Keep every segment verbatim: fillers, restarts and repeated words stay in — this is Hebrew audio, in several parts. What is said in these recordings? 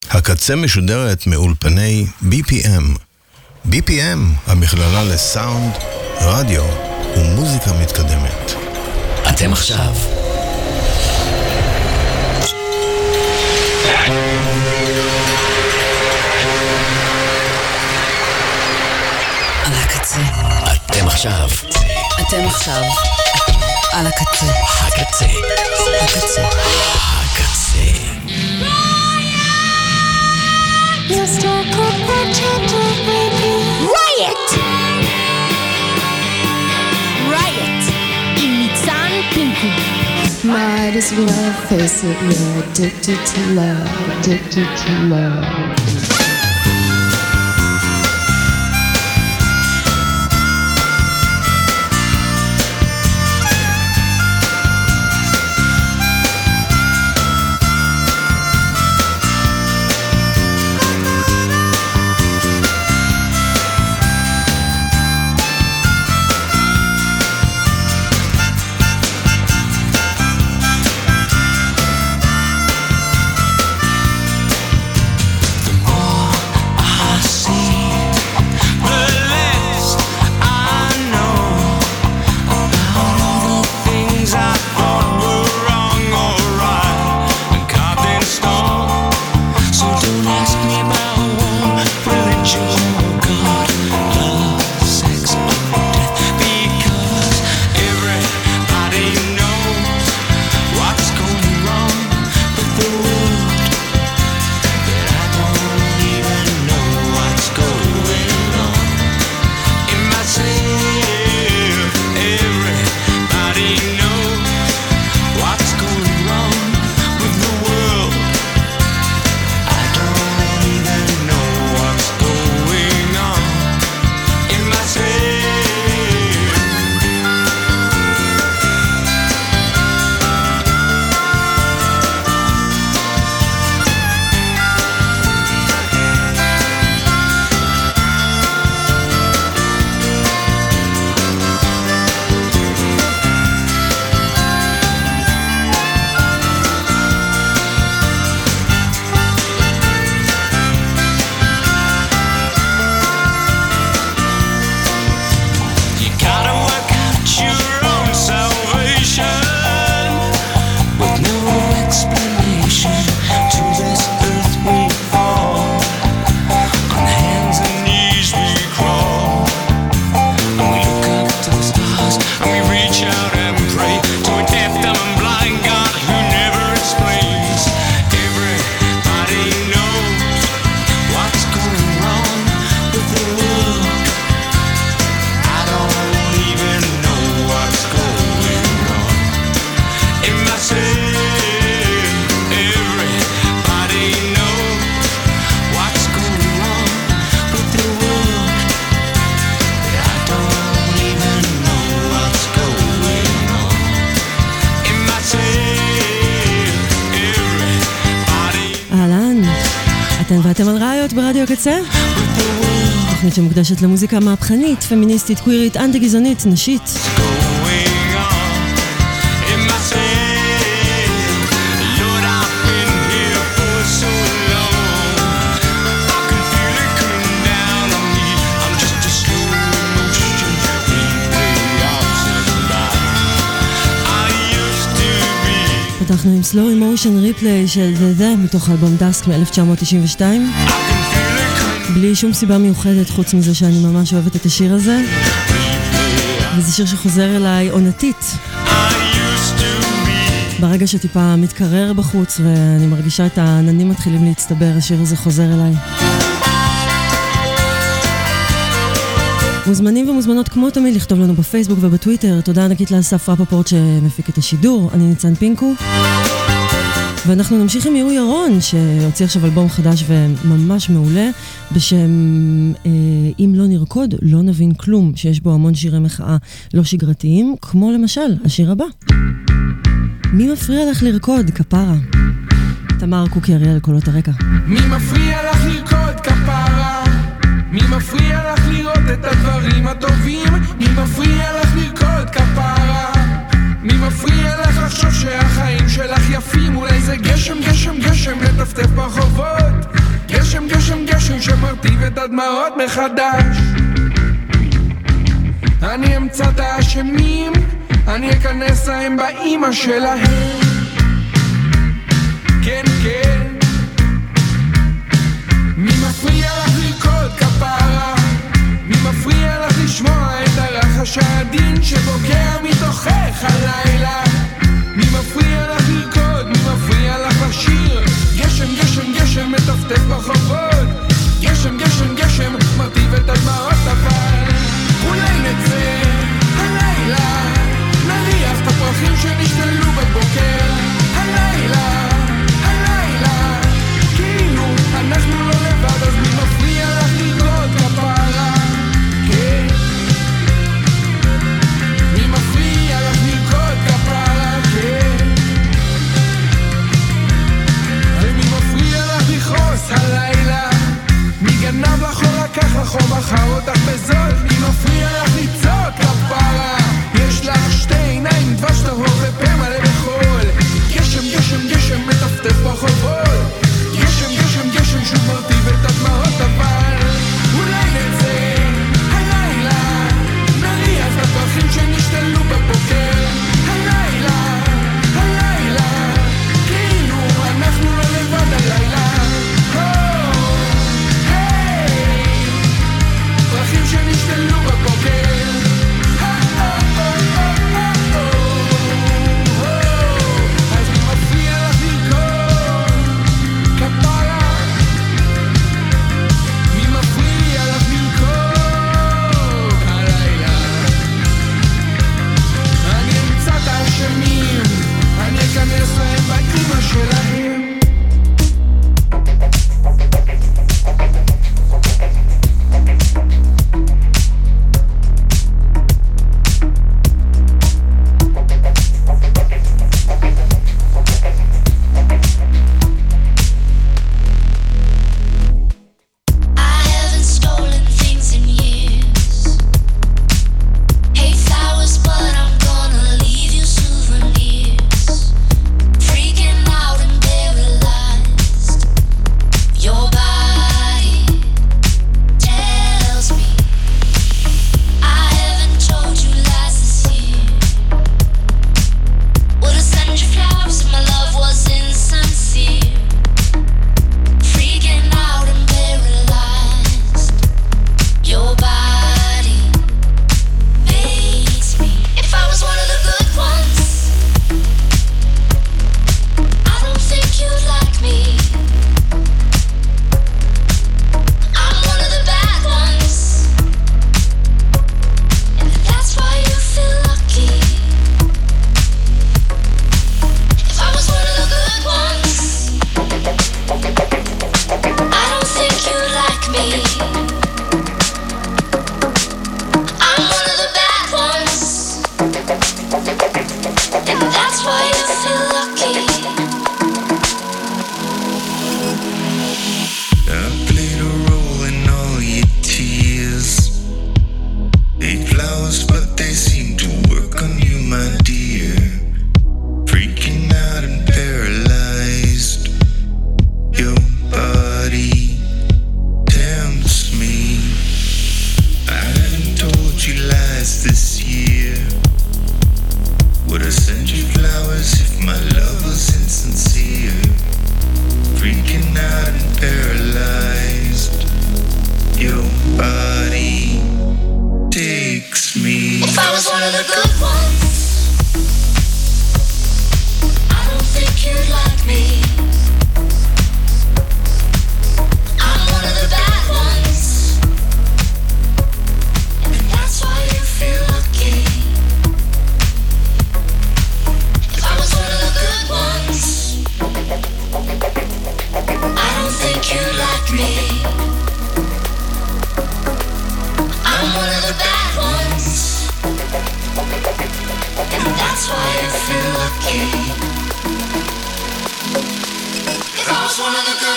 הקצה משודרת מאולפני בי פי אם. בי פי אם, המכללה לסאונד, רדיו ומוזיקה מתקדמת. אתם עכשיו. על הקצה. אתם עכשיו. אתם עכשיו. על הקצה. הקצה. הקצה. הקצה. Riot! Riot! עם ניצן פינקו. Might as well face it, we're addicted to love, addicted to love. ואתם על ראיות ברדיו הקצה? תוכנית שמוקדשת למוזיקה מהפכנית, פמיניסטית, קווירית, אנטי גזענית, נשית. פתחנו עם Slow Emotion Replay של The The מתוך אלבום דאסק מ-אלף תשע מאות תשעים ושתיים, בלי שום סיבה מיוחדת חוץ מזה שאני ממש אוהבת את השיר הזה, וזה שיר שחוזר אליי עונתית ברגע שטיפה מתקרר בחוץ ואני מרגישה את העננים מתחילים להצטבר, השיר הזה חוזר אליי. מוזמנים ומוזמנות כמו תמיד לכתוב לנו בפייסבוק ובטוויטר. תודה ענקית לאסף רפפורט שמפיק את השידור. אני ניצן פינקו, ואנחנו נמשיך עם יהוא ירון שהוציא עכשיו אלבום חדש וממש מעולה בשם אה, אם לא נרקוד לא נבין כלום, שיש בו המון שירי מחאה לא שגרתיים, כמו למשל השיר הבא, מי מפריע לך לרקוד כפרה. תמר קוקי אריאל, קולות הרקע. מי מפריע לך לרקוד כפרה, מי מפריע לך לראות את הדברים הטובים, מי מפריע לך לרקוד כפרה, מי מפריע לך לחשוב שהחיים שלך יפים, אולי זה גשם גשם גשם לטפטף ברחובות, הדמעות מחדש. אני אמצא את האשמים, אני אכנס להם באמא שלהם. כן, כן, מי מפריע לך לרקוד כפרה? מי מפריע לך לשמוע את הרחש העדין שבוקע מתוכך הלילה? מי מפריע לך לרקוד? מי מפריע לך לשיר? גשם, גשם, גשם מטפטף ברחובות. גשם, גשם, גשם מרטיב את הדמעות, אבל אולי נצא הלילה, נריח את הפרחים שנשתלו בבוקר. הלילה, הלילה, כאילו אנחנו לא לבד, אז מי מפריע לך לרקוד כפרה? כן, מי מפריע לך לרקוד כפרה? כן, ומי מפריע לך לכעוס הלילה? מי גנב לך או לקח לך או בחר אותך בזול? מי מפריע לך לצעוק כפרה? יש לך שתי עיניים, דבש טהור ופה מלא בחול. גשם, גשם, גשם מטפטף ברחובות. גשם, גשם, גשם שוב מרטיב את הדמעות, אבל אולי נצא הלילה, נריח את הפרחים שנשתלו בבוקר. הלילה, הלילה, כאילו אנחנו לא לבד הלילה. פרחים שנשתלו בבוקר. אז מי מפריע לך לרקוד כפרה? מי מפריע לך לרקוד הלילה? אני אמצא את האשמים, אני אכנס להם באמא שלהם.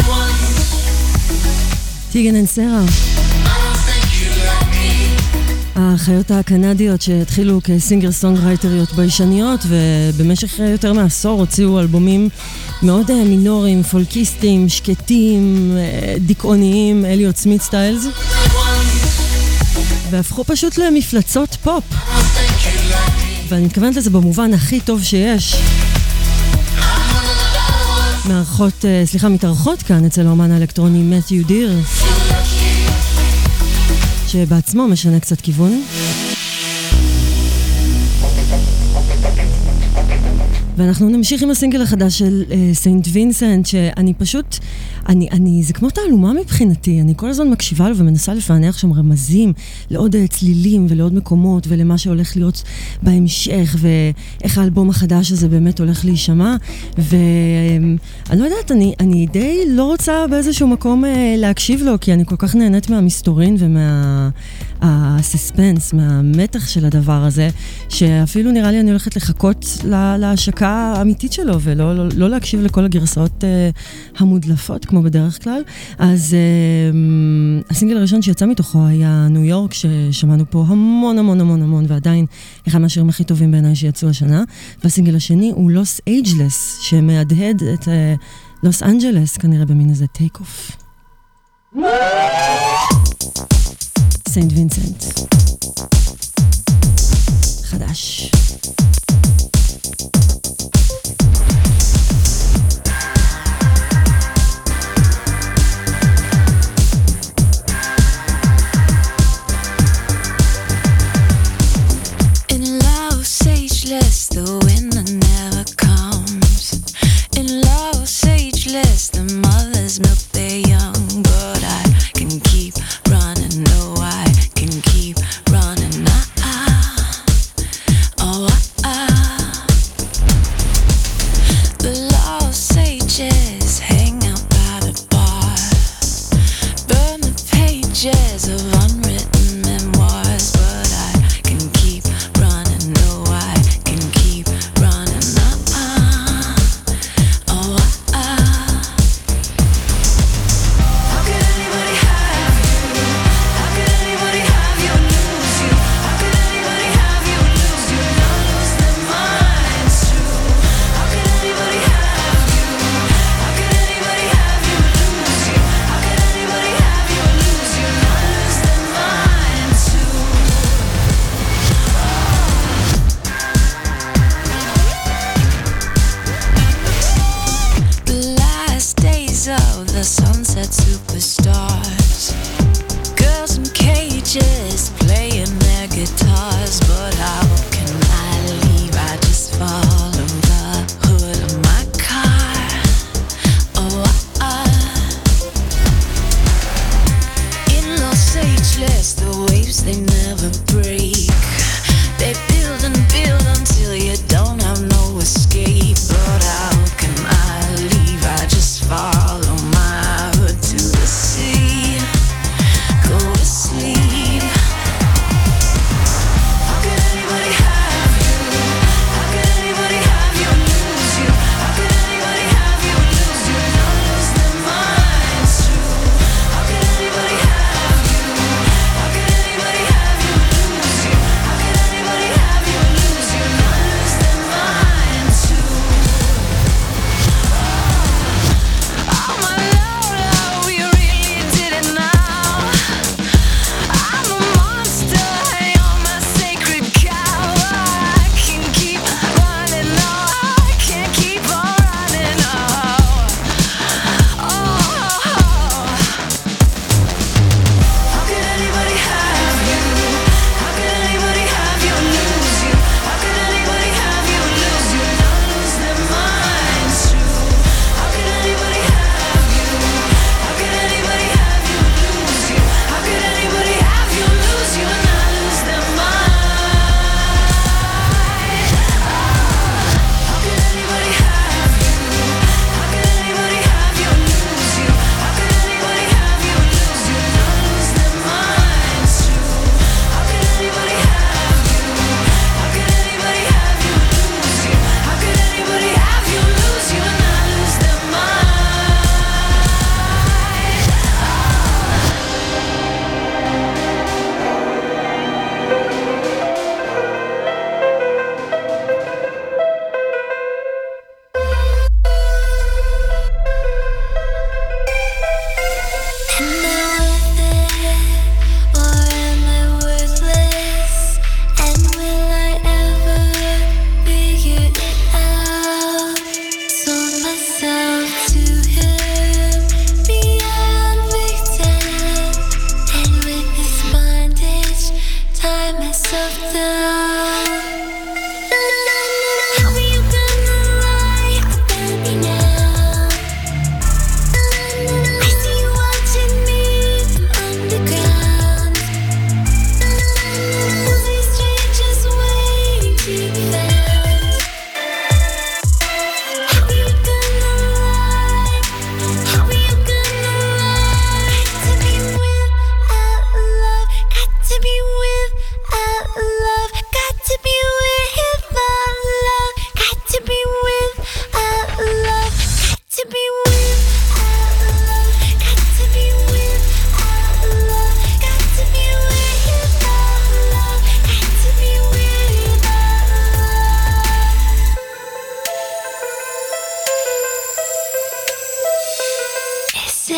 טיגן אנד סרה. החיות הקנדיות שהתחילו כסינגר סונגרייטריות ביישניות, ובמשך יותר מעשור הוציאו אלבומים מאוד מינוריים, פולקיסטיים, שקטים, דיכאוניים, אליוט סמית סטיילס, והפכו פשוט למפלצות פופ, ואני מתכוונת לזה במובן הכי טוב שיש. מערכות, סליחה, מתארחות כאן אצל האומן האלקטרוני מתיו דיר, שבעצמו משנה קצת כיוון. ואנחנו נמשיך עם הסינגל החדש של סיינט וינסנט, שאני פשוט, אני, אני, זה כמו תעלומה מבחינתי, אני כל הזמן מקשיבה לו ומנסה לפענח שם רמזים לעוד צלילים ולעוד מקומות ולמה שהולך להיות בהמשך, ואיך האלבום החדש הזה באמת הולך להישמע, ואני לא יודעת, אני, אני די לא רוצה באיזשהו מקום להקשיב לו, כי אני כל כך נהנית מהמסתורין ומה... הסספנס, מהמתח של הדבר הזה, שאפילו נראה לי אני הולכת לחכות להשקה האמיתית שלו, ולא לא, לא להקשיב לכל הגרסאות uh, המודלפות, כמו בדרך כלל. אז uh, הסינגל הראשון שיצא מתוכו היה ניו יורק, ששמענו פה המון המון המון המון, ועדיין אחד מהשירים הכי טובים בעיניי שיצאו השנה. והסינגל השני הוא לוס אייג'לס, שמהדהד את לוס אנג'לס, כנראה במין איזה טייק אוף. סיינט וינסנט חדש. In Los Angeles the winter never comes. In Los Angeles the mothers milk their young, but I can keep running, no I can keep running, ah, ah. Oh, ah, ah. The Los Angeles hang out by the bar, burn the pages of unwritten memoirs, but I can keep running, no I can keep running, ah, ah. Oh, ah, ah. How could anybody have you? How could anybody have you and lose you? How could anybody have you and lose you and not lose their minds too? How could anybody have you? How could anybody have you and lose you? How could anybody have you and lose you and not lose their minds too? The last days of the sunset superstars, girls in cages playing their guitars, but how can I leave? I just follow the hood of my car. Oh, ah, ah. In Los Angeles the waves they never break, they build and build until you don't have no escape, but how can I leave? I just follow my hood to the sea, go to sleep. How could anybody have you? How could anybody have you and lose you? How could anybody have you and lose you and not lose their minds too? How could anybody have you? How could anybody have you and lose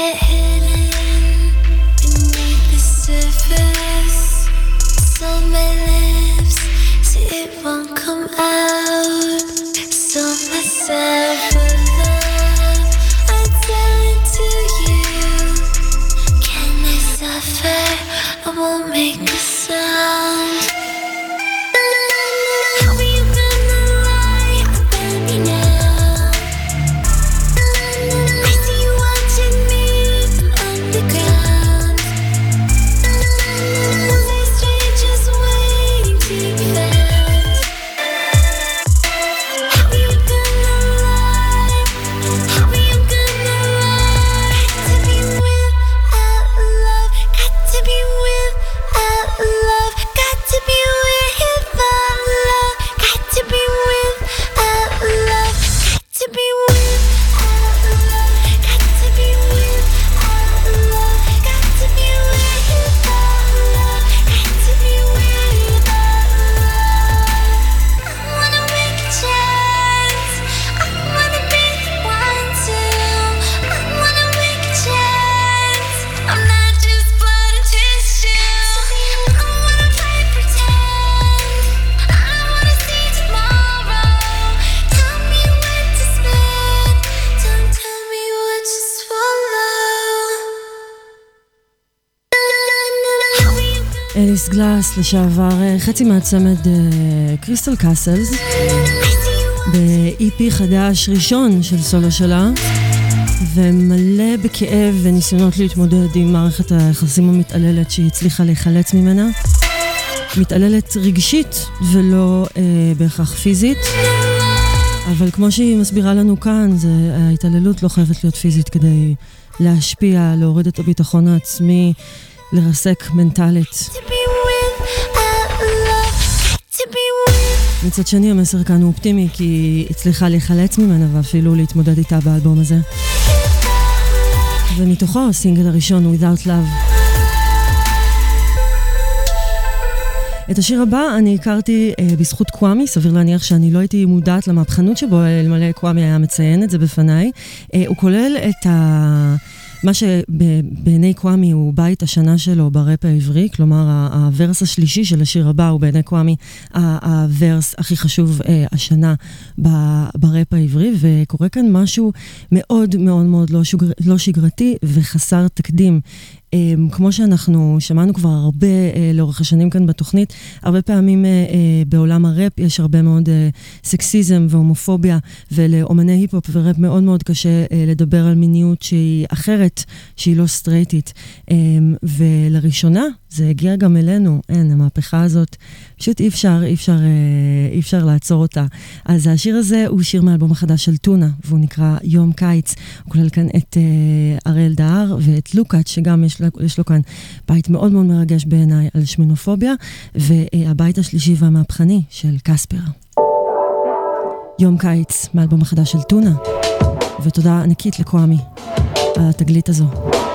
get hidden beneath the surface. So my lips say it won't come out. So myself with love, I tell it to you. Can I suffer? I won't make a sound. How are you gonna lie about me now? I see you watching me from underground. Was I strangers waiting to be found? How are you gonna lie? How are you gonna lie? Got to be without love. Got to be without love. Got to be without love. Got to be without love. Got to be without love. Got to be without love. Got to be without love. Got to be without love. I wanna make a chance. I wanna be the one to. I wanna make a chance. I'm not just blood and tissue. I wanna play pretend. I don't wanna see tomorrow. Tell me when to spend. Don't tell me what to swallow. How are you gonna אליס גלאס, לשעבר אה, חצי מהצמד קריסטל קאסלס, I see you ב-אי פי חדש ראשון של סולו שלה, ומלא בכאב וניסיונות להתמודד עם מערכת היחסים המתעללת שהיא הצליחה להיחלץ ממנה. מתעללת רגשית ולא אה, בהכרח פיזית, אבל כמו שהיא מסבירה לנו כאן, זה, ההתעללות לא חייבת להיות פיזית כדי להשפיע, להוריד את הביטחון העצמי, לרסק מנטלית. to be without love. Got to be with. מצד שני, המסר כאן הוא אופטימי, כי היא הצליחה להיחלץ ממנה ואפילו להתמודד איתה באלבום הזה. ומתוכו הסינגל הראשון, Without Love. את השיר הבא אני הכרתי אה, בזכות קוואמי, סביר להניח שאני לא הייתי מודעת למהפכנות שבו, אלמלא קוואמי היה מציין את זה בפניי. אה, הוא כולל את ה... מה שבעיני קוואמי הוא בית השנה שלו בראפ העברי, כלומר הוורס השלישי של השיר הבא הוא בעיני קוואמי הוורס הכי חשוב אה, השנה בראפ העברי, וקורה כאן משהו מאוד מאוד מאוד לא, שוגר, לא שגרתי וחסר תקדים. כמו שאנחנו שמענו כבר הרבה לאורך השנים כאן בתוכנית, הרבה פעמים בעולם הראפ יש הרבה מאוד סקסיזם והומופוביה, ולאומני היפ-הופ וראפ מאוד מאוד קשה לדבר על מיניות שהיא אחרת, שהיא לא סטרייטית. ולראשונה זה הגיע גם אלינו, אין, המהפכה הזאת, פשוט אי אפשר, אי אפשר, אי אפשר לעצור אותה. אז השיר הזה הוא שיר מאלבום החדש של טונה, והוא נקרא יום קיץ. הוא כולל כאן את אריאל דהר ואת לוקאץ', שגם יש לו, יש לו כאן בית מאוד מאוד מרגש בעיניי על שמינופוביה, והבית השלישי והמהפכני של קספר. יום קיץ מאלבום החדש של טונה, ותודה ענקית לקוואמי על התגלית הזו.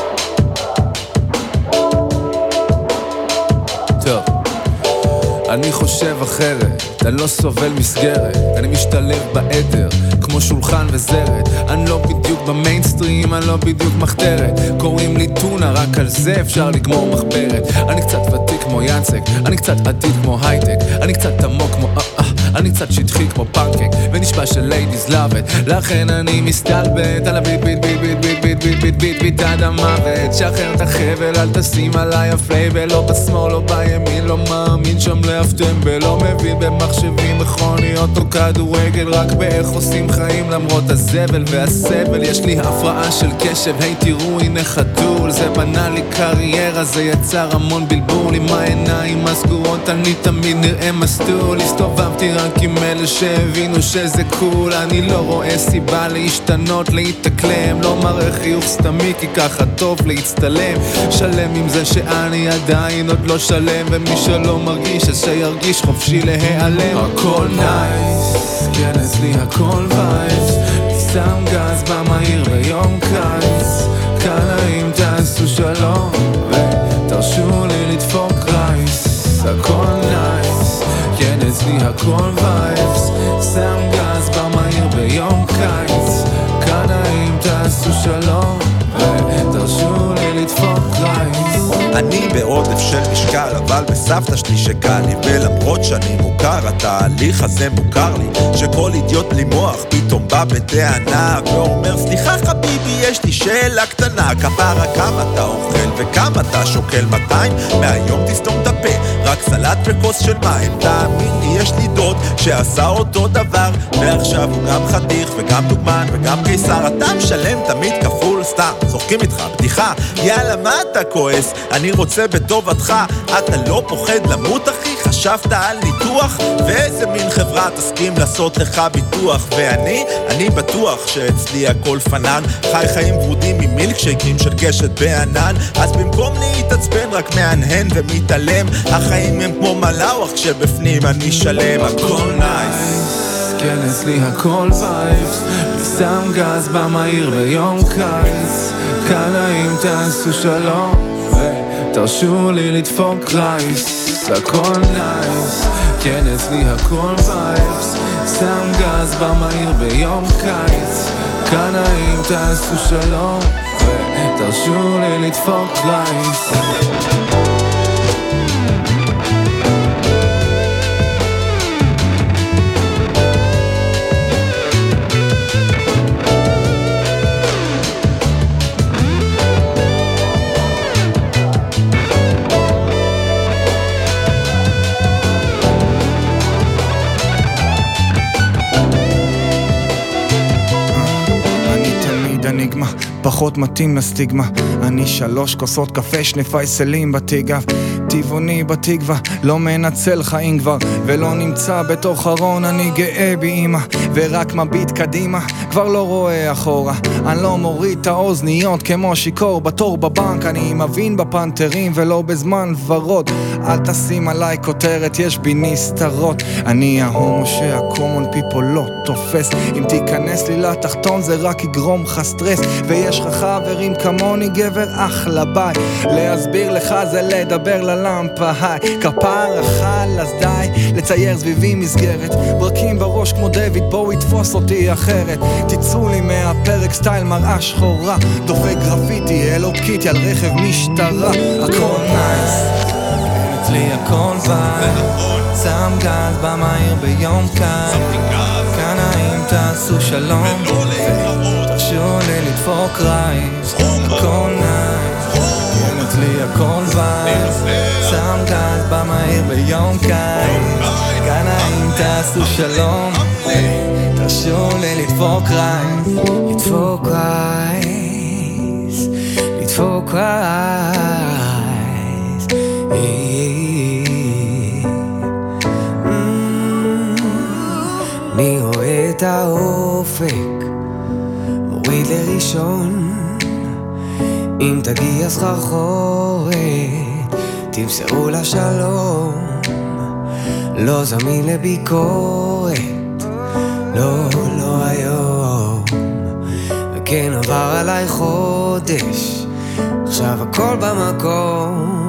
טוב, אני חושב אחרת, אני לא סובל מסגרת, אני משתלב בעדר, כמו שולחן וזרת. אני לא בדיוק במיינסטרים, אני לא בדיוק מחתרת. קוראים לי טונה, רק על זה אפשר לגמור מחברת. אני קצת ותיק כמו ינצק, אני קצת עתיד כמו הייטק, אני קצת עמוק כמו אה אה, אני קצת שטחי כמו פנקק, ונשבע של ליידיז לאבט. לכן אני מסתלבט על הביט ביט ביט ביט ביט ביט ביט ביט ביט ביט עד המוות. שחרר את החבל, אל תשים עליי הפלייבל. לא בשמאל, לא בימין, לא מאמין שם לאף טמבל. לא מבין במחשבים, מכוניות או כדורגל, רק באיך עושים חיים למרות הזבל והסבל. יש לי הפרעה של קשב, היי תראו הנה חתול, זה בנה לי קריירה, זה יצר המון בלבול. עם העיניים הסגורות אני תמיד נראה מסטול. הסתובבתי רק עם אלה שהבינו שזה קול. אני לא רואה סיבה להשתנות, להתאקלם, לא מראה חיוך סתמי כי ככה טוב להצטלם. שלם עם זה שאני עדיין עוד לא שלם, ומי שלא מרגיש אז שירגיש חופשי להיעלם. הכל נייס, כן אצלי הכל וייס, שם גז במהיר ביום קיץ. כאן האם תעשו שלום ותרשו לי לדפוק רייס. הכל נייס, כן אצלי הכל וייס, שם גז במהיר ביום קיץ. כאן האם תעשו שלום ותרשו סבתא שלי שקל לי, ולמרות שאני מוכר, התהליך הזה מוכר לי, שכל אידיוט בלי מוח פתאום בא בטענה ואומר סליחה חביבי, יש לי שאלה קטנה, כפרה כמה אתה אוכל וכמה אתה שוקל מאתיים, מהיום תסתום את הפה, רק סלט וכוס של מים, תאמין לי יש לי דוד שעשה אותו דבר, ועכשיו הוא גם חתיך וגם דוגמן וגם קיסר, אתה משלם תמיד כפול, סתם זורקים איתך בדיחה, יאללה מה אתה כועס, אני רוצה בטובתך, אתה לא פוחד למות אחי, חשבת על ניתוח, ואיזה מין חברה תסכים לעשות לך ביטוח, ואני, אני בטוח שאצלי הכל פנן, חי חיים ורודים ממילקשייקים של קשת בענן, אז במקום להתעצבן רק מהנהן ומתעלם, החיים הם כמו מלאוח כשבפנים אני שלם, הכל נייס, כן אצלי הכל וייבס, ושם גז במהיר ביום קיץ, כאן האם תעשו שלום ותרשו לי לדפוק רייס, הכל נייס, כן אצלי הכל וייבס, שם גז במהיר ביום קיץ, כאן האם תעשו שלום ותרשו לי לדפוק רייס. פחות מתאים לסטיגמה, אני שלוש כוסות קפה, שני פייסלים בתיגב, טבעוני בתקווה, לא מנצל חיים כבר, ולא נמצא בתוך ארון, אני גאה באמא, ורק מביט קדימה, כבר לא רואה אחורה, אני לא מוריד את האוזניות כמו שיקור, בתור בבנק אני מבין בפנתרים, ולא בזמן ורוד, אל תשים עליי כותרת, יש בי נסתרות, אני ההומו שהקומון פיפול לא תופס, אם תיכנס לי לתחתון זה רק יגרום לך סטרס, ויש לך חברים כמוני גבר אחלה ביי, להסביר לך זה לדבר ללמפה, היי, כפר אכל אז די, לצייר סביבי מסגרת, ברקים בראש כמו דיוויד בואו יתפוס אותי אחרת, תצאו לי מהפרק סטייל מראה שחורה, דופק גרפיטי אלוקיתי על רכב משטרה, הכל נייס, אצלי הכל ביי, שם גז במהיר ביום קיץ, כאן האם תעשו שלום תרשו לי לדפוק רייס, הכל נייס, כן אצלי הכל וייס, שם גז במהיר ביום קיץ, כאן האם תעשו שלום תרשו לי לדפוק רייס, לדפוק רייס, לדפוק רייס, אני רואה את האופק מוריד לראשון, אם תגיע סחרחורת תמסרו לה שלום, לא זמין לביקורת, לא, לא היום, וכן עבר עליי חודש, עכשיו הכל במקום,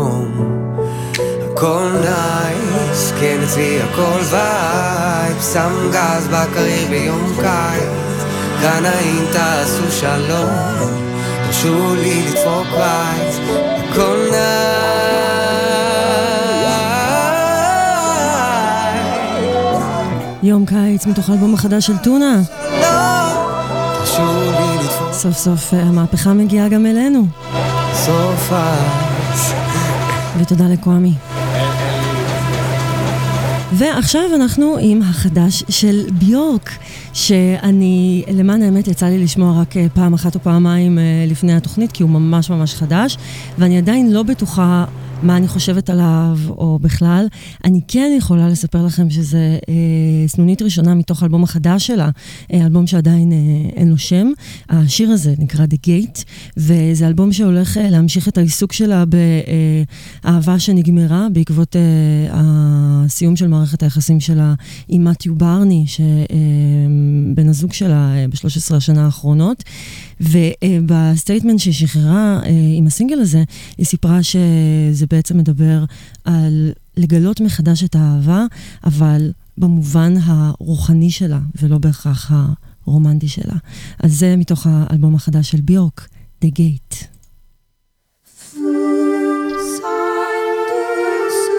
הכל נייס, כן אצלי הכל וייב, שם גז בקריר ביום קיץ, כאן האם תעשו שלום תרשו לי לדפוק רייס, הכל נייס, יום קיץ מתוך האלבום החדש של טונה, תרשו לי לדפוק, סוף סוף המהפכה מגיעה גם אלינו, סוף אז ותודה לקוואמי. ועכשיו אנחנו עם החדש של ביורק, שאני, למען האמת, יצא לי לשמוע רק פעם אחת או פעמיים לפני התוכנית, כי הוא ממש ממש חדש, ואני עדיין לא בטוחה מה אני חושבת עליו או בכלל. אני כן יכולה לספר לכם שזה אה, סנונית ראשונה מתוך האלבום החדש שלה, אה, אלבום שעדיין אה, אין לו שם. השיר הזה נקרא The Gate, וזה אלבום שהולך אה, להמשיך את העיסוק שלה באהבה שנגמרה בעקבות אה, הסיום של מערכת היחסים שלה עם מתיו ברני, שבן אה, הזוג שלה אה, ב-שלוש עשרה השנה האחרונות. ובסטייטמנט ששחררה עם הסינגל הזה, היא סיפרה שזה בעצם מדבר על לגלות מחדש את האהבה, אבל במובן הרוחני שלה, ולא בהכרח הרומנטי שלה. אז זה מתוך האלבום החדש של ביורק, The Gate. Side to side.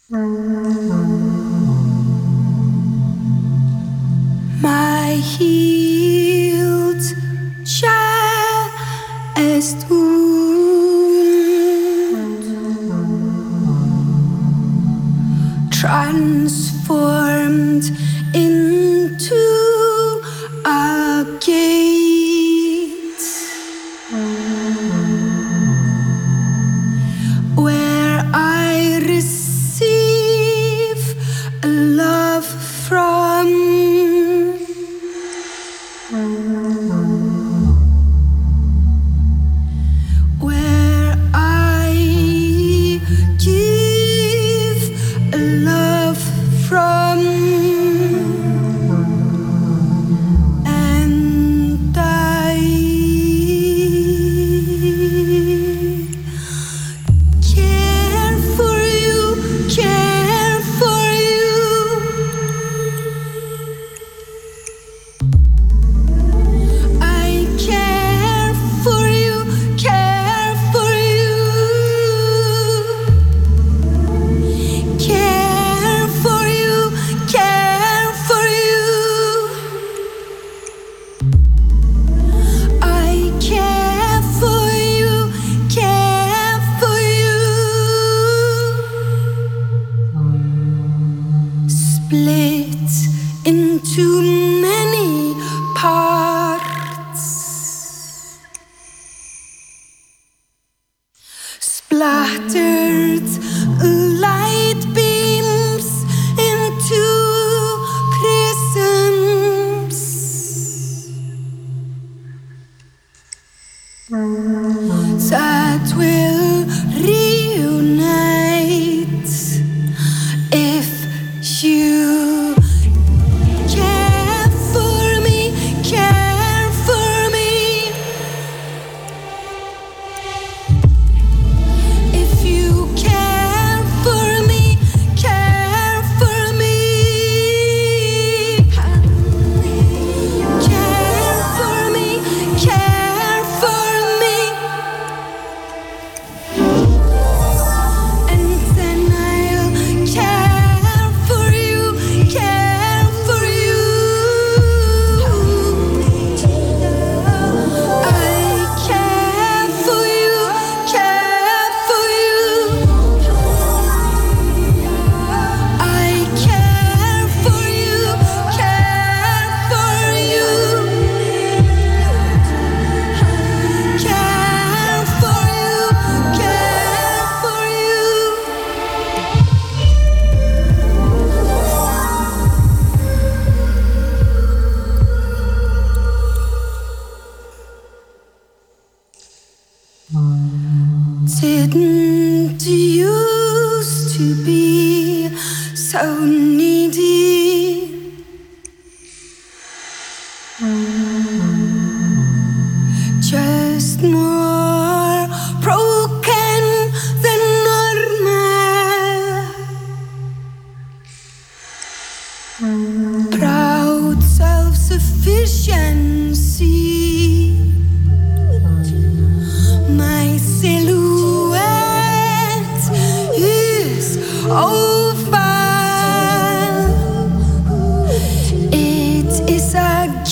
My healed chest wound transformed into a gate where I receive love from. Where I give love from, and I care for you, care for you. I care for you, care for you. Care for you, care for you. I care for you, care for you. Split into many parts, splattered light beams into prisms that will reunite if you care for me, care for me. If you care for me, care for me. Care for me, care for me. And then I'll care for you, care for you. I care for you, care for you. I care for you, care for you. Care for you, care for you. Didn't used to be so needy. Just more broken than normal. Proud self-sufficiency. My silhouette is oval. It is a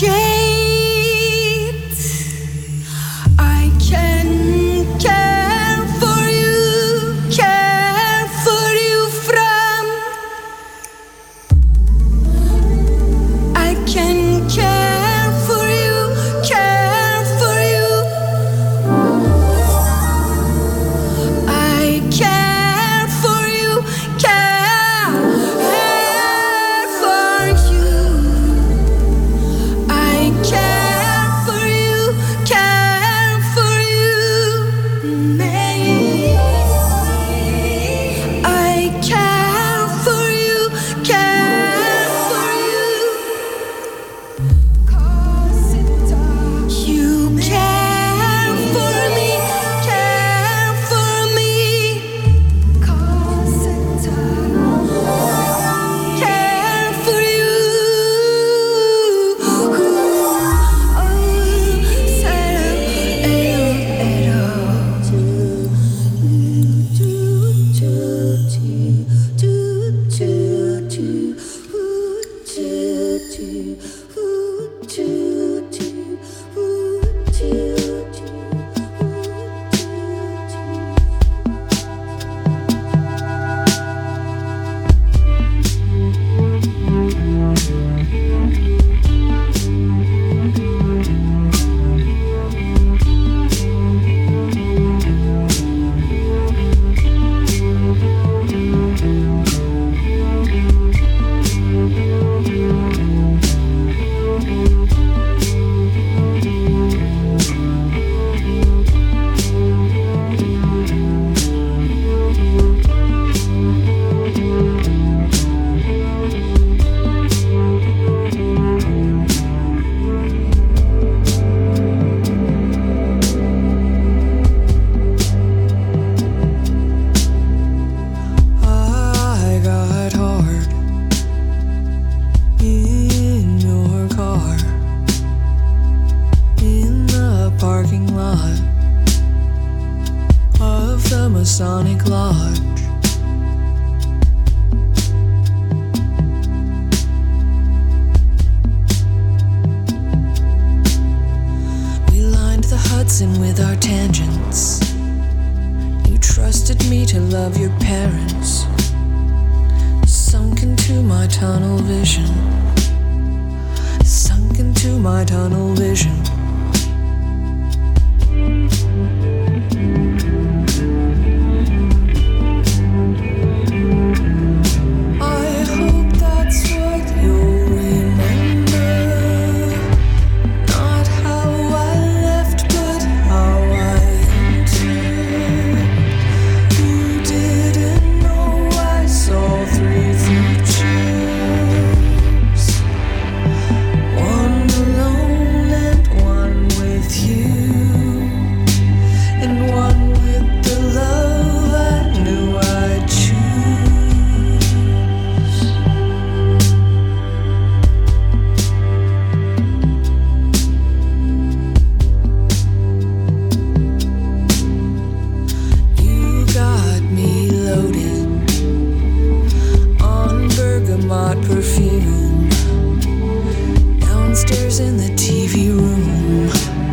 gate. I can care for you, care for you from. I can care for you, care for you. I care for you, care reason with our tangents. You trusted me to love your parents. Sunk into my tunnel vision. Sunk into my tunnel vision. I hope that's what you'll remember. Not how I left, but how I entered. You didn't know I saw three futures. One alone and one with you. And one with the love I knew I'd choose. You got me loaded on bergamot perfume. Downstairs in the T V room.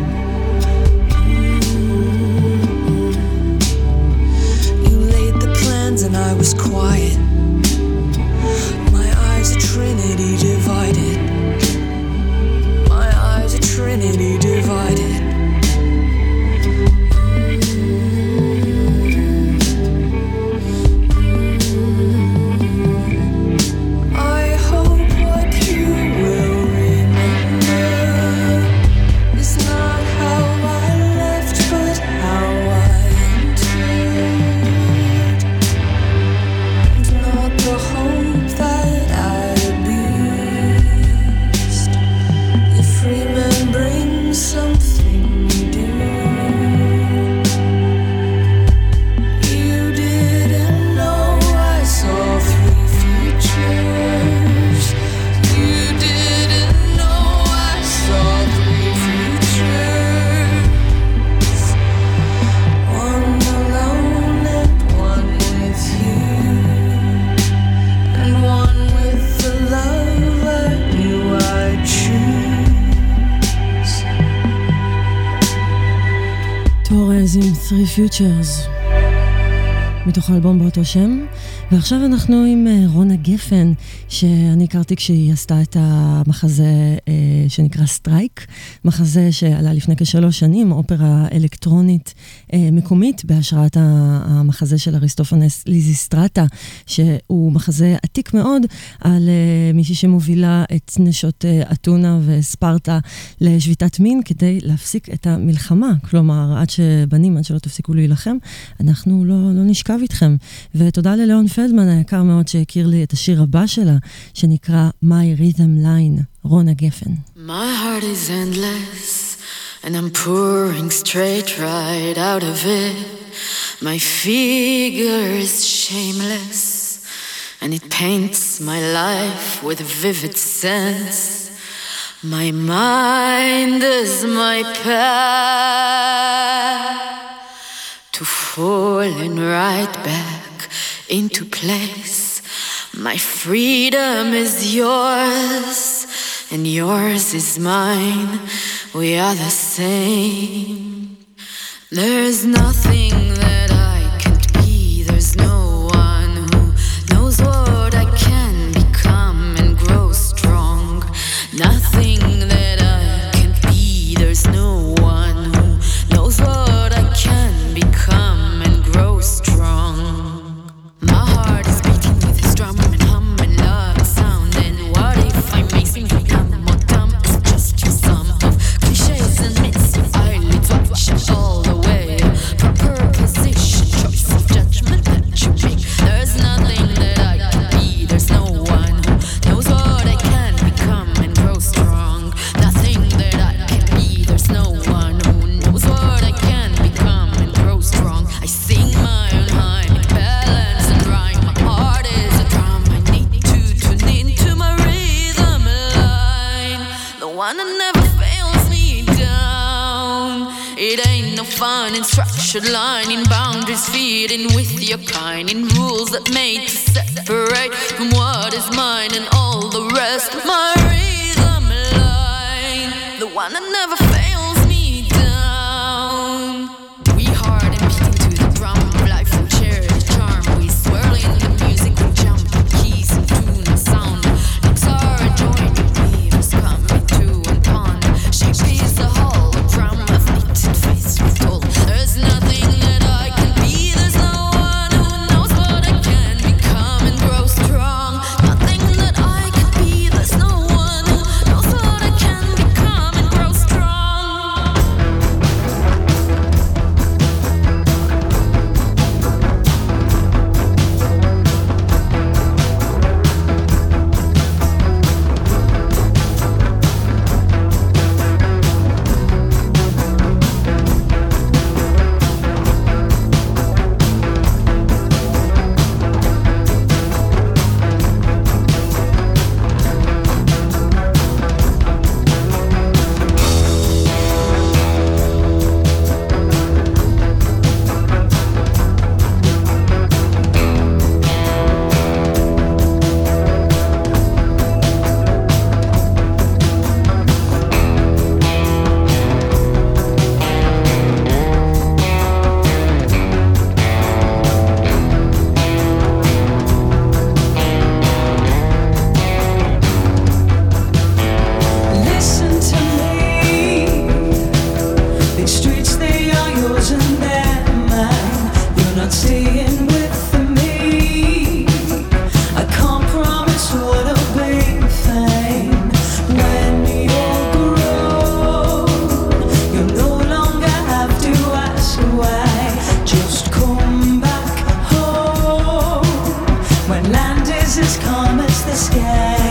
You laid the plans and I was quiet. My eyes a trinity divided. My eyes a trinity divided. I hope what you will remember is not how I left, but how I entered. And not the hope that I abused. If remembering something you do. You didn't know I saw three futures. You didn't know I saw three futures. One alone and one with you. And one with the love I knew I'd choose. טורז עם Three Futures מתוך האלבום באותו שם. ועכשיו אנחנו עם אה, רונה גפן, שאני הכרתי כשהיא עשתה את המחזה אה, שנקרא סטרייק, מחזה שעלה לפני כשלוש שנים, אופרה אלקטרונית אה, מקומית בהשראת ה- המחזה של אריסטופנס ליזיסטרטה, שהוא מחזה עתיק מאוד על אה, מישהי שמובילה את נשות אה, אתונה וספרטה לשביתת מין כדי להפסיק את המלחמה. כלומר, עד שבנים, עד שלא תפסיקו להילחם, אנחנו לא, לא נשכב איתכם. ותודה ללאון פלדמן היקר מאוד שהכיר לי את השיר הבא שלה, שנקרא My Rhythm Line, רונה גפן. My heart is endless, and I'm pouring straight right out of it. My figure is shameless, and it paints my life with a vivid sense. My mind is my path to falling right back into place. My freedom is yours, and yours is mine. We are the same. There's nothing that I can't be. There's no one who knows what I can become and grow strong. Nothing that I can't be. There's no one who knows what I can become and grow strong. My heart is beating with this drum and hum and love sound. And what if I make me become more dumb? It's just your sum of cliches and myths. Your eyelids watching all the way. Proper position, choice of judgment that you make. There's nothing that I can be. There's no one who knows what I can become and grow strong. Nothing that I can be. There's no one who knows what I can become and grow strong. I sing my own hymn in balance and rhyme. My heart is a drum. I need to tune into my rhythm line. The one that never fails me down. It ain't no fun in structured line, in boundaries feeding with your kind, in rules that made to separate from what is mine and all the rest. My rhythm line, the one that never fails me down. skies as calm as the sky.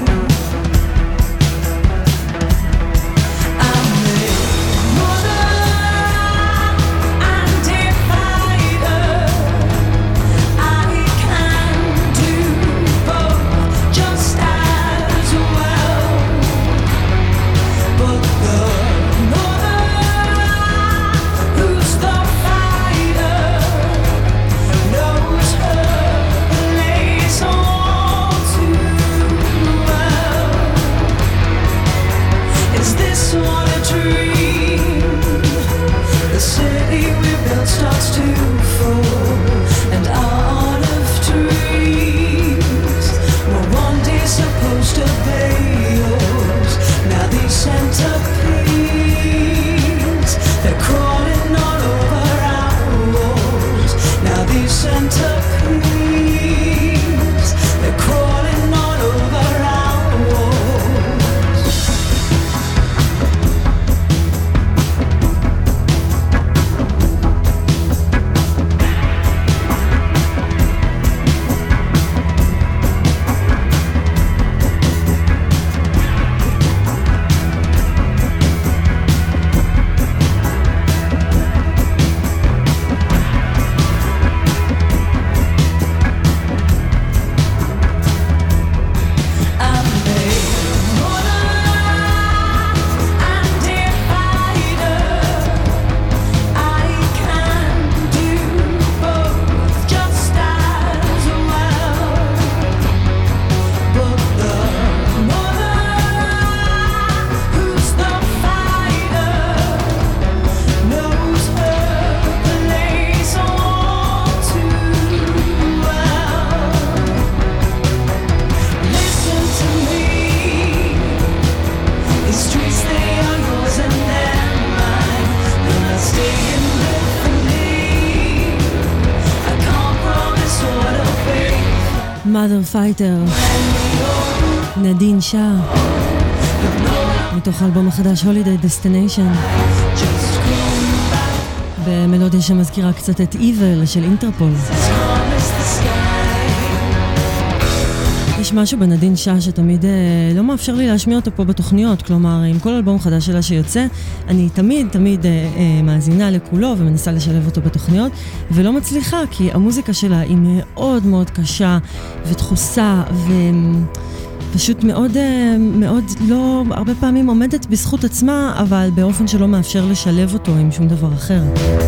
Mother Fighter, נדין שאה, מתוך האלבום החדש Holiday Destination, במלודיה שמזכירה קצת את Evil של אינטרפול. יש משהו בנדין שאה שתמיד אה, לא מאפשר לי להשמיע אותו פה בתוכניות, כלומר עם כל אלבום חדש שלה שיוצא אני תמיד תמיד אה, אה, מאזינה לכולו ומנסה לשלב אותו בתוכניות ולא מצליחה כי המוזיקה שלה היא מאוד מאוד קשה ודחוסה ופשוט מאוד אה, מאוד לא הרבה פעמים עומדת בזכות עצמה אבל באופן שלא מאפשר לשלב אותו עם שום דבר אחר.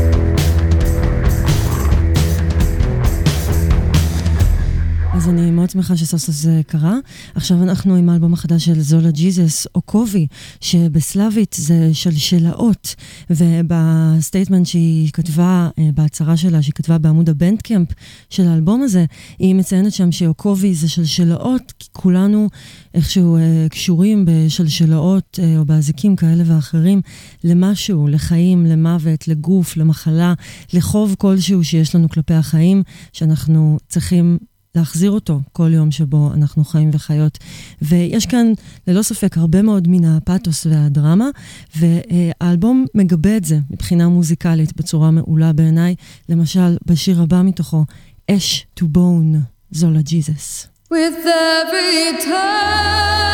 אז אני מאוד שמחה שסוף סוף זה קרה. עכשיו אנחנו עם האלבום החדש של זולה ג'יזוס, אוקובי, שבסלאבית זה שלשלאות, ובסטייטמנט שהיא כתבה, בהצהרה שלה, שהיא כתבה בעמוד הבנדקאמפ של האלבום הזה, היא מציינת שם שאוקובי זה שלשלאות, כי כולנו איכשהו קשורים בשלשלאות או באזיקים כאלה ואחרים, למשהו, לחיים, למוות, לגוף, למחלה, לחוב כלשהו שיש לנו כלפי החיים, שאנחנו צריכים להחזיר אותו כל יום שבו אנחנו חיים וחיות. ויש כאן ללא ספק הרבה מאוד מן הפאתוס והדרמה, והאלבום מגבה את זה מבחינה מוזיקלית בצורה מעולה בעיניי, למשל בשיר הבא מתוכו, Ash to Bone, זולה ג'יזוס. With every touch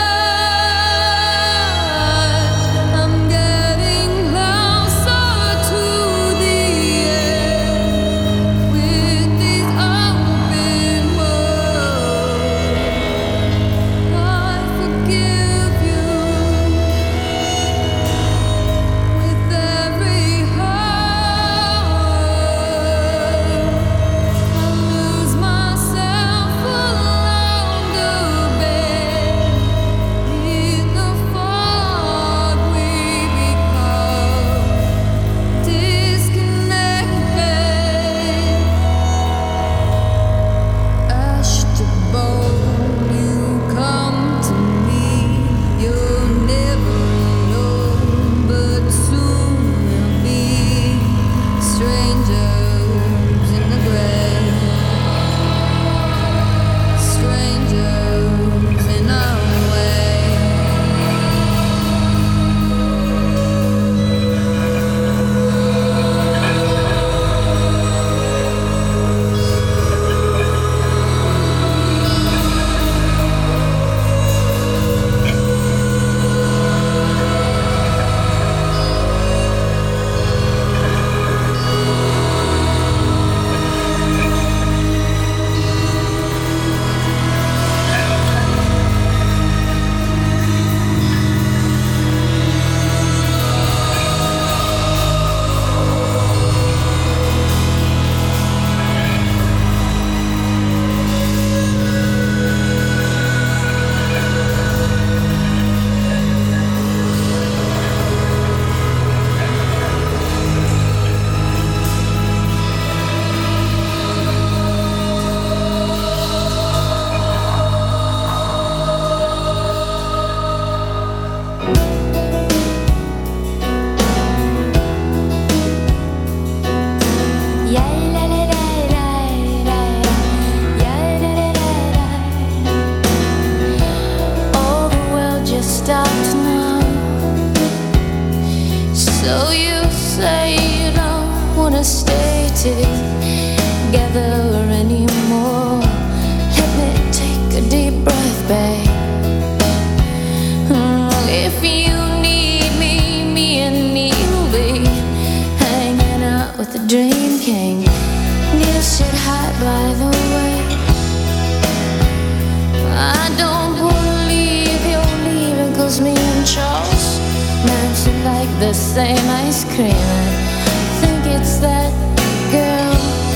by the way. I don't believe you're leaving, 'cause me and Charles meant to like the same ice cream. I think it's that girl,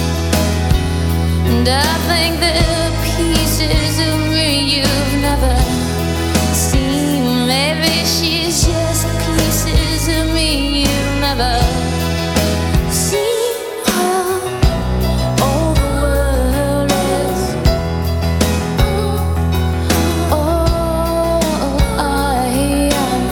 and I think the pieces of me you've never seen. Maybe she's just pieces of me you've never seen. Oh, all the world is. Oh, I am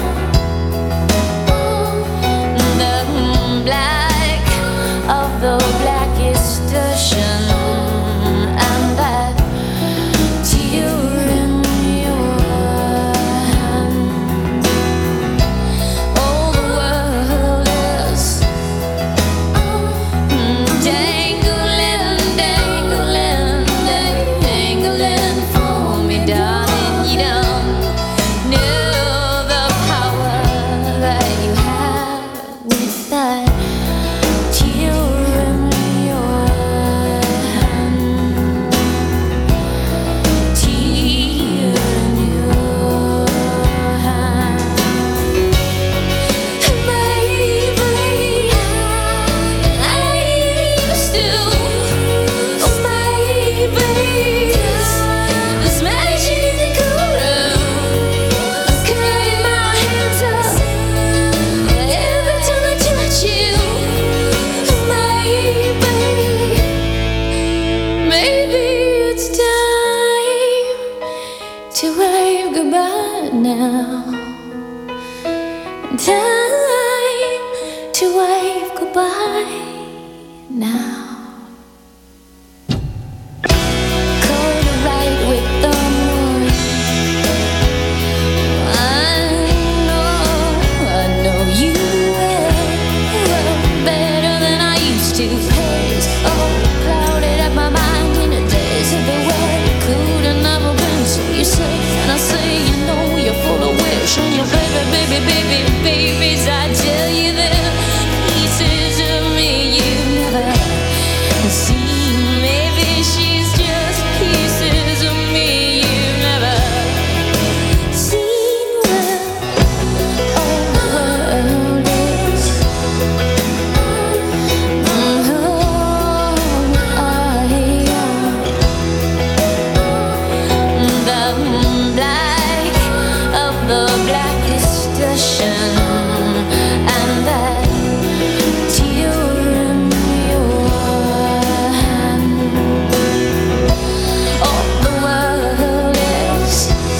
the black of the blackest ocean, and that tear in your hand. All the world is dangling, dangling, dangling for me, darling. You don't know the power that you have with that tear in your hand. Tear in your hand. Maybe I used to. Oh, maybe this magical room is cutting my hands up every time I touch you. Maybe, maybe it's time to wave goodbye now. Time to wave goodbye now. Cold right with the moon. I know, I know you will, well, better than I used to. Haze, oh, clouded up my mind in the days of the weather. Could have never been, so you say, and I say, you know you're full of wish, and your baby, baby, baby, babies, I tell you that pieces of me you've never seen. Maybe she's just pieces of me you've never seen. Well, all the world is. Oh, I am the black of the blackest ocean, and that tear in your hand. All the world is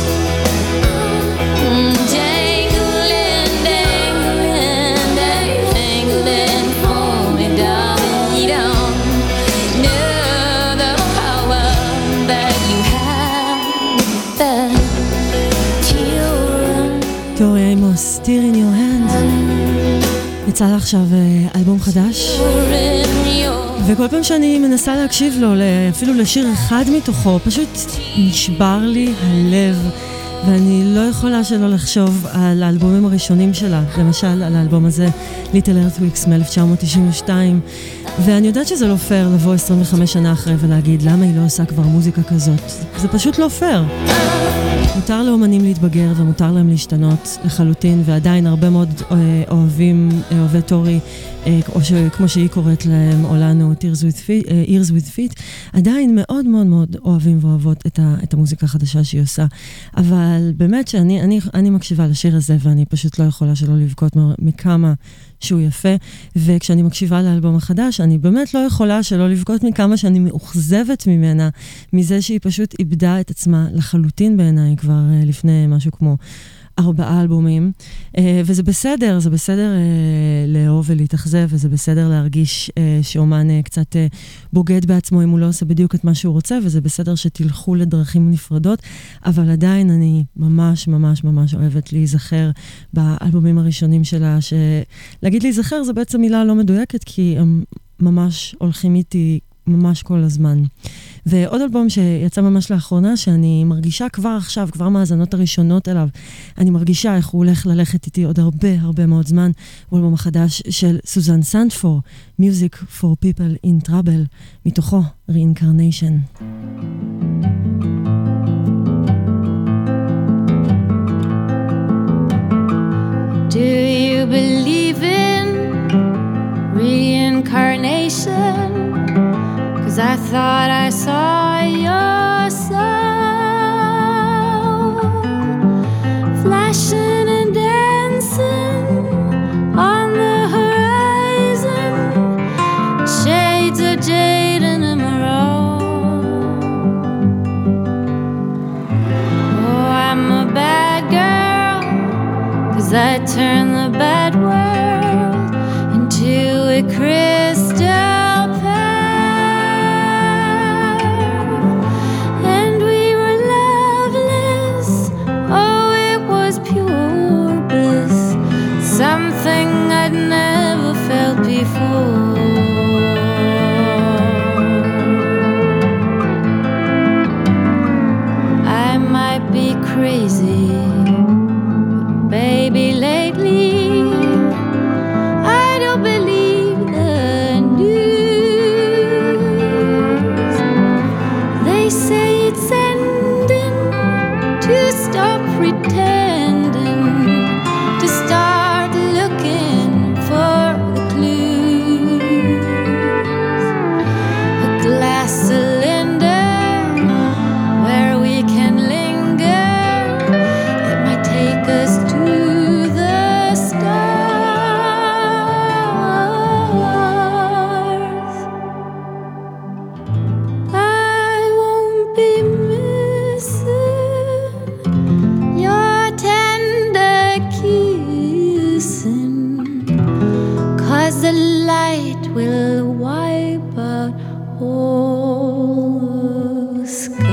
dangling, dangling, dangling for me, darling. You don't know the power that you have with that tear in טורי אימוס, Tear in your hand. יצא לה עכשיו אה, אלבום חדש, your וכל פעם שאני מנסה להקשיב לו, אפילו לשיר אחד מתוכו, פשוט נשבר לי הלב, ואני לא יכולה שלא לחשוב על האלבומים הראשונים שלה, למשל על האלבום הזה, Little Earthquakes מ-אלף תשע מאות תשעים ושתיים, ואני יודעת שזה לא פייר לבוא עשרים וחמש שנה אחרי ולהגיד למה היא לא עושה כבר מוזיקה כזאת. זה פשוט לא פייר. מותר לאומנים להתבגר ומותר להם להשתנות לחלוטין, ועדיין הרבה מאוד אה, אוהבים, אה, אוהבי טורי, אה, או שכמו שהיא קוראת להם, או לנו, Tears with Feet, אה, Ears with Feet, עדיין מאוד מאוד מאוד אוהבים ואוהבות את, ה, את המוזיקה החדשה שהיא עושה. אבל באמת שאני אני, אני מקשיבה לשיר הזה, ואני פשוט לא יכולה שלא לבכות מכמה שהוא יפה, וכשאני מקשיבה לאלבום החדש, אני באמת לא יכולה שלא לבכות מכמה שאני מאוכזבת ממנה, מזה שהיא פשוט איבדה את עצמה לחלוטין בעיניי כבר uh, לפני משהו כמו ארבעה אלבומים, uh, וזה בסדר, זה בסדר uh, לאהוב ולהתאכזב, וזה בסדר להרגיש uh, שאומן uh, קצת uh, בוגד בעצמו אם הוא לא עושה בדיוק את מה שהוא רוצה, וזה בסדר שתלכו לדרכים נפרדות, אבל עדיין אני ממש ממש ממש אוהבת להיזכר באלבומים הראשונים שלה, שלהגיד להיזכר זה בעצם מילה לא מדויקת, כי הם ממש הולכים איתי ממש כל הזמן. ועוד אלבום שיצא ממש לאחרונה, שאני מרגישה כבר עכשיו, כבר מהאזנות הראשונות אליו, אני מרגישה איך הוא הולך ללכת איתי עוד הרבה הרבה מאוד זמן, הוא אלבום החדש של סוזן סנדפור, Music for People in Trouble, מתוכו Reincarnation. Do you believe in reincarnation? 'Cause I thought I saw your soul flashing and dancing on the horizon, shades of jade and emerald. Oh, I'm a bad girl, 'cause I turn the bad world into a crystal pearl. And we were loveless, oh it was pure bliss, something I'd never felt before. I might be crazy, baby, lately I don't believe the news. They say it's ending, to stop pretending, to start looking for the clues. A glass cylinder where we can linger, it might take us to the light will wipe out all the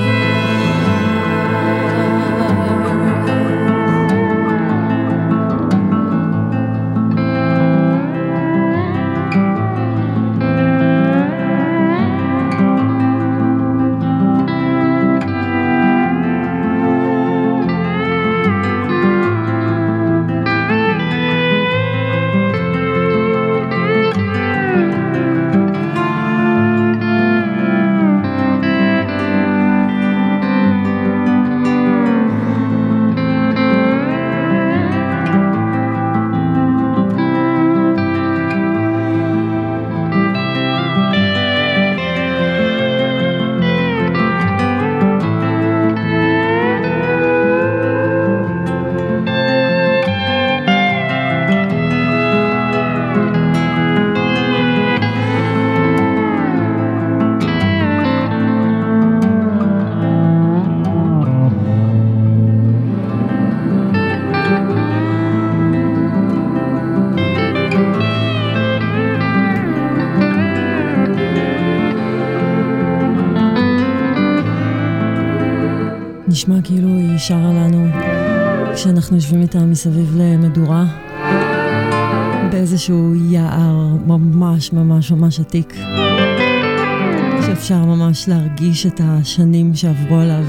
נשמע כאילו היא שרה לנו כשאנחנו יושבים איתה מסביב למדורה באיזשהו יער ממש ממש ממש עתיק, שאפשר ממש להרגיש את השנים שעברו עליו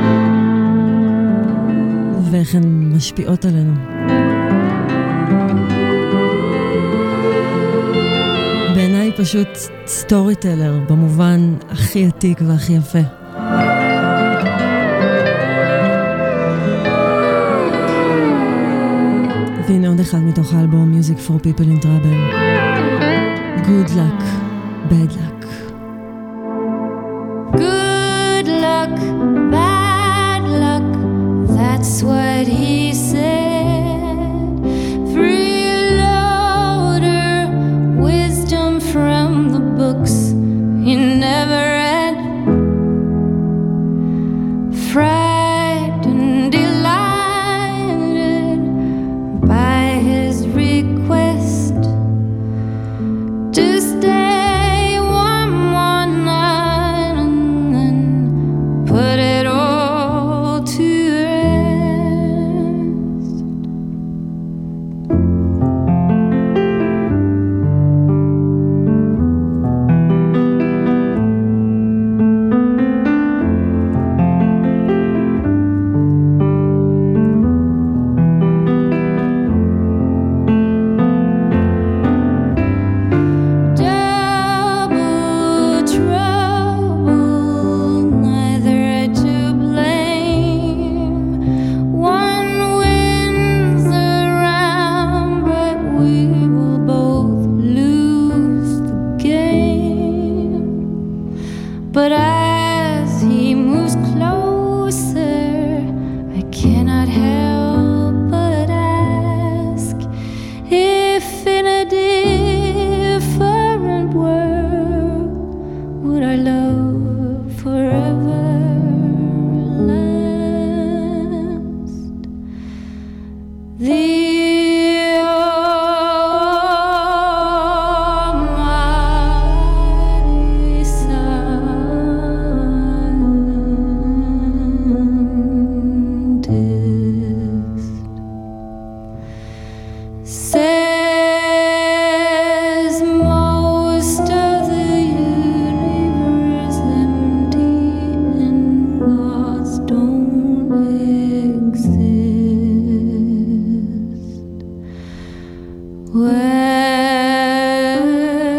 ואיך הן משפיעות עלינו. בעיניי פשוט סטורי טלר במובן הכי עתיק והכי יפה. והנה עוד אחד מתוך האלבום Music for People in Trouble. Good luck, bad luck. Good luck, bad luck, that's what he said. Freeloader, wisdom from the books he never read. Frightened, delighted by his request to stay one more night and then put it all to rest. don't exist. Well,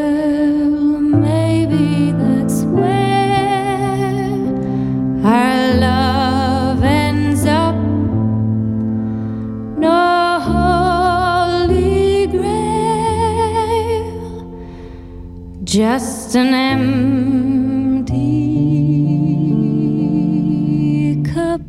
maybe that's where our love ends up. No holy grail, just an empty cup.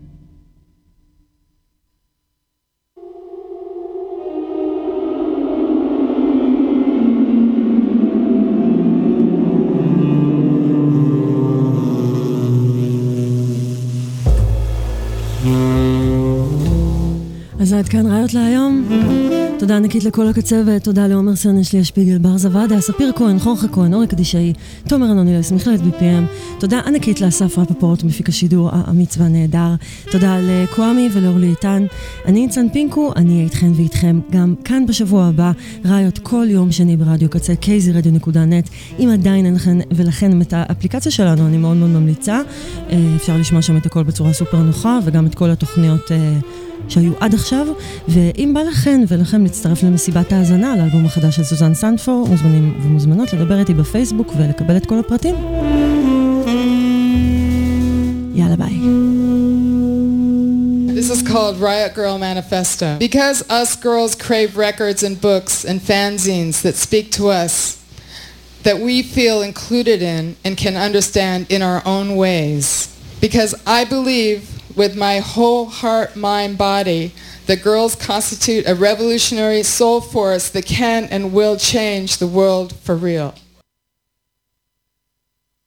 אז עד כאן ראיות להיום. תודה ענקית לכל הקצה ותודה לעומר סרנן, שלי השפיגל, בר זוואדה, ספיר כהן, חורכה כהן, אורי קדישאי, תומר אנונילס, מכללת בי פי אם. תודה ענקית לאסף רפפורט, מפיק השידור האמיץ והנהדר. תודה לקוואמי ולאורלי איתן. אני ניצן פינקו, אני אהיה איתכן ואיתכם גם כאן בשבוע הבא. ראיות כל יום שני ברדיו קצה, קייזי רדיו נקודה נט. אם עדיין אין לכן ולכן את האפליקציה שלנו, אני מאוד מאוד ממליצה. אפשר לשמוע שם את הכל בצורה סופר נוחה, וגם את כל התוכניות שהיו עד עכשיו, ואם בא לכן ולכם להצטרף למסיבת ההאזנה לאלבום החדש של סוזן סנדפור, מוזמנים ומוזמנות לדבר איתי בפייסבוק ולקבל את כל הפרטים. יאללה ביי. This is called Riot Girl Manifesto. Because us girls crave records and books and fanzines that speak to us, that we feel included in and can understand in our own ways. Because I believe with my whole heart, mind, body, that girls constitute a revolutionary soul force that can and will change the world for real.